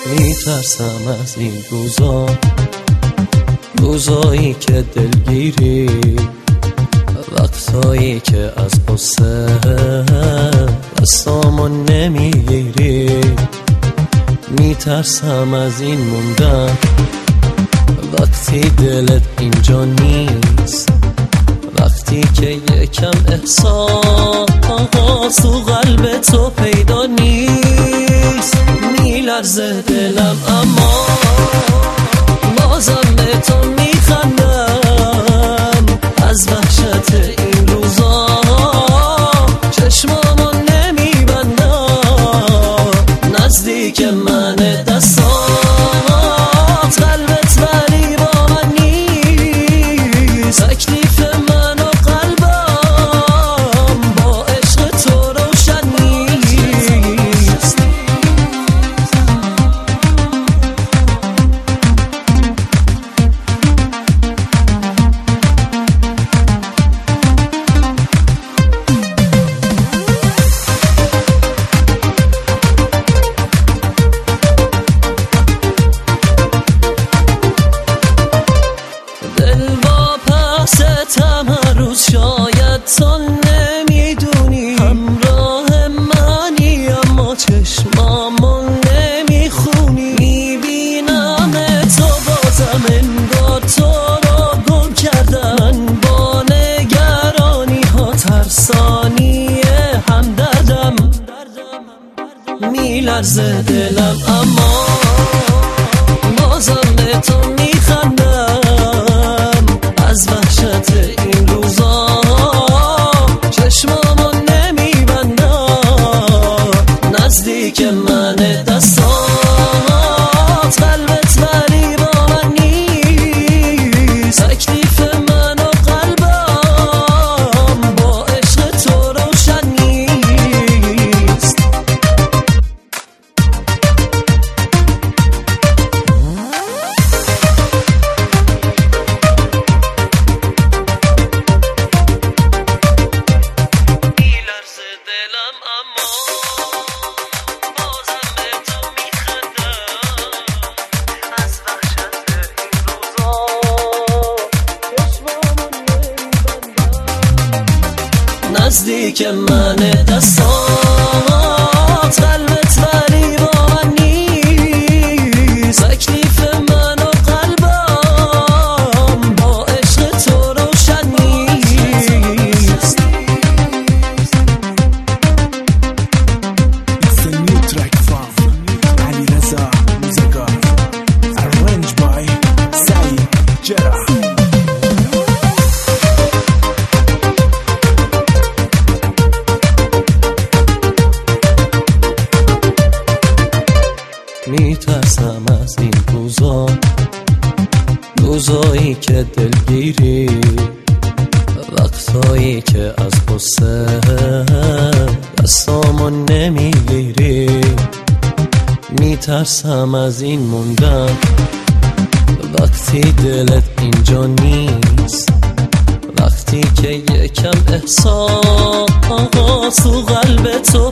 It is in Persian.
میترسم از این روزایی که دلگیری، وقتایی که از قصه دستامو نمیگیری. میترسم از این موندن وقتی دلت اینجا نیست، وقتی که یکم احساس تو قلب تو پیدا نیست. میلرزه دلم اما بازم به تو میخندم، از وحشت این روزا چشمامو نمیبندم. نزدیک من دستات قلبت ولی با من نیست، تکلیف من و قلبم با عشق تو روشن نیست. هر روز شاید تو نمیدونی همراه منی، اما چشمامو نمیخونی. میبینم تو بازم انگار تو رو گم کردن با نگرانی ها، ترسانی همدردم. میلرزه دلم اما بازم به تو میخندم، از وحشت این روزا چشمامو نمیبندم. نزدیک من دستات قلبت ولی با من نیست، تکلیف من و قلبم با عشق تو روشن نیست. نزدیک من دستات قلبت ولی با من نیست، تکلیف من و قلبم با عشق تو روشن نیست. It's a new track from Ali Reza Muzakkar, arranged by Saeed Jarrah. میترسم از این روزایی که دلگیری، وقتایی که از قصه دستامو نمیگیری. میترسم از این موندن وقتی دلت اینجا نیست، وقتی که یکم احساس تو قلب تو